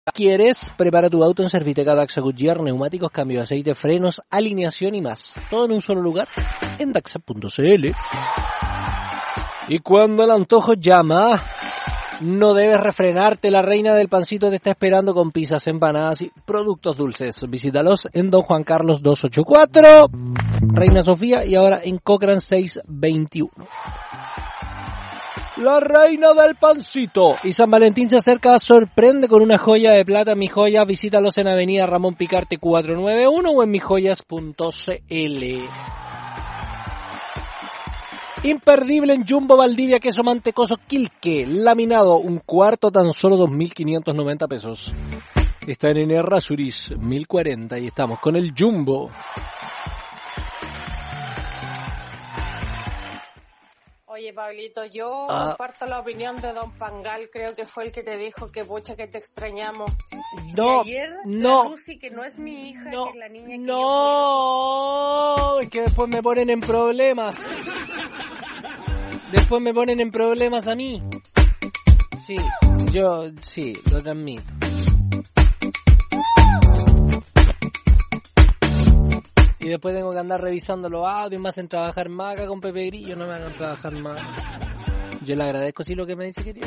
¿Quieres? Prepara tu auto en Serviteca Daxa Goodyear, neumáticos, cambio de aceite, frenos, alineación y más. Todo en un solo lugar, en daxa.cl. Y cuando el antojo llama, no debes refrenarte. La reina del pancito te está esperando con pizzas, empanadas y productos dulces. Visítalos en Don Juan Carlos 284, Reina Sofía, y ahora en Cochrane 621. La reina del pancito. Y San Valentín se acerca, sorprende con una joya de plata. Mi Joya, visítalos en Avenida Ramón Picarte 491 o en mijoyas.cl. Imperdible en Jumbo Valdivia, queso mantecoso Quilque, laminado, un cuarto, tan solo 2.590 pesos. Está en Errázuriz 1040 y estamos con el Jumbo. Oye, Pablito, yo comparto la opinión de Don Pangal, creo que fue el que te dijo que pucha que te extrañamos. No, y ayer, no. la Lucy, que no es mi hija, No, que es la niña que no, es que después me ponen en problemas. Después me ponen en problemas a mí. Sí, yo sí, lo transmito. Y después tengo que andar revisando los audios, más en trabajar más acá con Pepe Grillo, no me hagan trabajar más. Yo le agradezco sí lo que me dice, querido.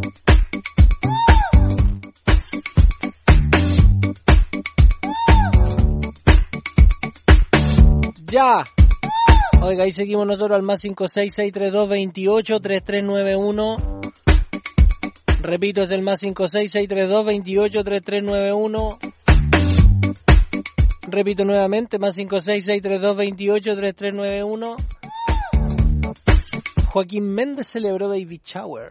Ya. Oiga, ahí seguimos nosotros al más 56632283391. Repito, es el más 56632283391. Repito nuevamente, más 56632283391. Joaquín Méndez celebró Baby Shower.